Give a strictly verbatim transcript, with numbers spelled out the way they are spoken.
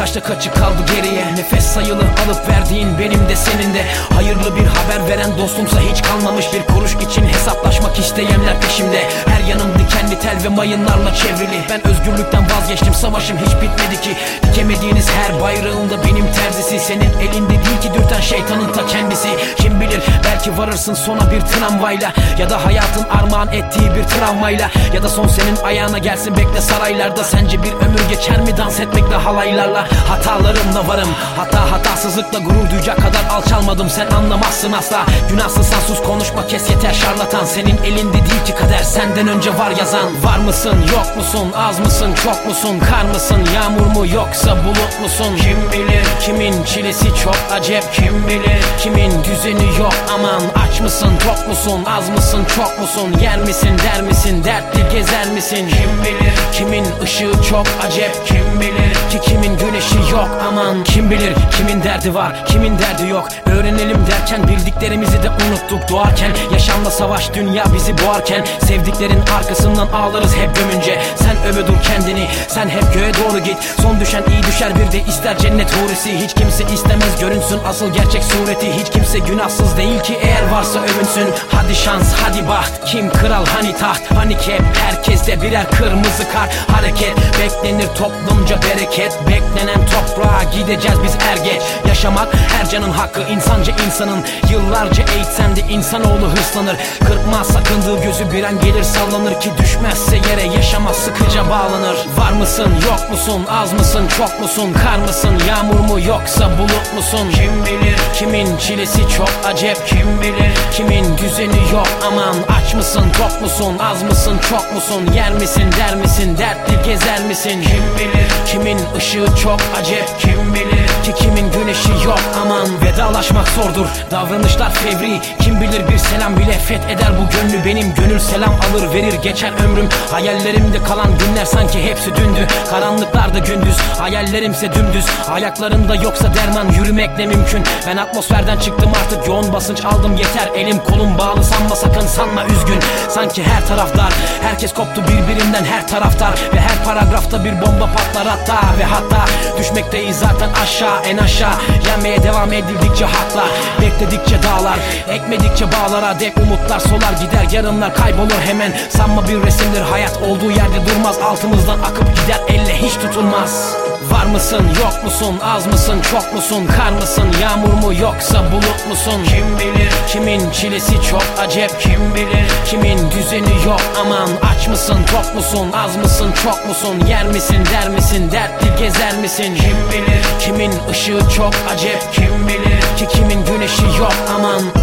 kaçta kaçı kaldı geriye? Nefes sayılı alıp verdiğin benim de senin de. Hayırlı bir haber veren dostumsa hiç kalmamış. Bir kuruş için hesaplaşmak isteyenler peşimde. Her yanım dikenli tel ve mayınlarla çevrili. Ben özgürlükten vazgeçtim, savaşım hiç bitmedi ki. Dikemediğiniz her bayrağında benim terzisi. Senin elinde değil ki dürten şeytanın ta kendisi. Kim bilir, belki varırsın sona bir tramvayla, ya da hayatın armağan ettiği bir travmayla, ya da son senin ayağına gelsin bekle saraylarda. Sence bir ömür geçer mi dans etmekle halaylarla? Hatalarımla varım, hata hatasızlıkla gurur duyacak kadar alçalmadım. Sen anlamazsın asla, günahsızsan sus konuşma kes yeter şarlatan. Senin elinde değil ki kader, senden önce var yazan. Var mısın yok musun, az mısın çok musun, kar mısın yağmur mu yoksa bulut musun? Kim bilir kimin çilesi çok acep, kim bilir kimin düzeni yok aman. Aç mısın tok musun, az mısın çok musun, yer misin der misin, dertli gezer misin? Kim bilir kimin ışığı çok acep, kim bilir ki kimin güneşi yok aman. Kim bilir kimin derdi var kimin derdi yok. Öğrenelim derken bildiklerimizi de unuttuk doğarken. Yaşamla savaş dünya bizi boğarken, sevdiklerin arkasından ağlarız hep gömünce. Sen öve dur kendini, sen hep göğe doğru git. Son düşen iyi düşer bir de ister cennet hurisi. Hiç kimse istemez görünsün asıl gerçek sureti. Hiç kimse günahsız değil ki eğer varsa övünsün. Hadi şans hadi baht, kim kral hani taht. Hani hep herkeste birer kırmızı kart. Hareket beklenir toplumca bereket. Beklenen toprağa gideceğiz biz er geç. Yaşamak her canın hakkı, insanca insanın. Yıllarca eğitsen de insanoğlu hırslanır. Kırpmaz sakındığı gözü bir an gelir sallanır ki düşmezse yere yaşamaz sıkıca bağlanır. Var mısın yok musun, az mısın çok musun, kar mısın yağmur mu yoksa bulut musun? Kim bilir kimin çilesi çok acep, kim bilir kimin düzeni yok aman. Aç mısın tok musun, az mısın çok musun, yer misin der misin, dertli gezer misin? Kim bilir kimin ışığı çok acep, kim bilir ki kimin güneşi yok aman. Vedalaşmak zordur, davranışlar fevri. Kim bilir bir selam bile fetheder bu gönlü. Benim gönül selam alır verir geçer ömrüm. Hayallerimde kalan günler sanki hepsi dündü. Karanlıklarda gündüz, hayallerimse dümdüz. Ayaklarımda yoksa derman yürümek ne mümkün. Ben atmosferden çıktım artık, yoğun basınç aldım yeter. Elim kolum bağlı sanma sakın sanma üzgün. Sanki her taraf dar, herkes koptu birbirinden her taraftar. Ve her paragrafta bir bomba patlar hatta ve hatta. Düşmekteyiz zaten aşağı en aşağı. Yenmeye devam edildikçe hakla, bekledikçe dağlar, ekmedikçe bağlara dek umutlar solar gider. Yarınlar kaybolur hemen, sanma bir resimdir hayat. Olduğu yerde durmaz, altımızdan akıp gider, elle hiç tutulmaz. Var mısın yok musun, az mısın çok musun, kar mısın yağmur mu yoksa bulut musun? Kim bilir kimin çilesi çok acep, kim bilir kimin düzeni yok aman. Aç mısın tok musun, az mısın çok musun, yer misin der misin, dertli gezer misin? Kim bilir kimin ışığı çok acep, kim bilir ki kimin güneşi yok aman.